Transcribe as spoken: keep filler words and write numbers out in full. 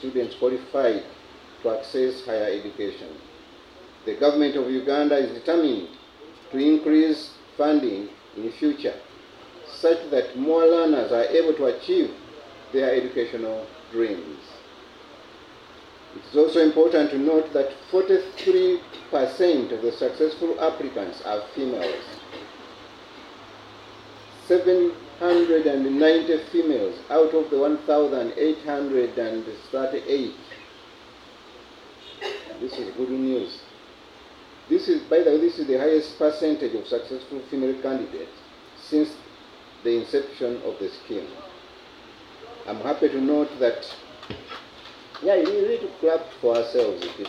students qualified to access higher education. The government of Uganda is determined to increase funding in the future such that more learners are able to achieve their educational dreams. It is also important to note that forty-three percent of the successful applicants are females. seven hundred ninety females out of the one thousand eight hundred thirty-eight. This is good news. This is, by the way, this is the highest percentage of successful female candidates since the inception of the scheme. I'm happy to note that, yeah, we need to clap for ourselves.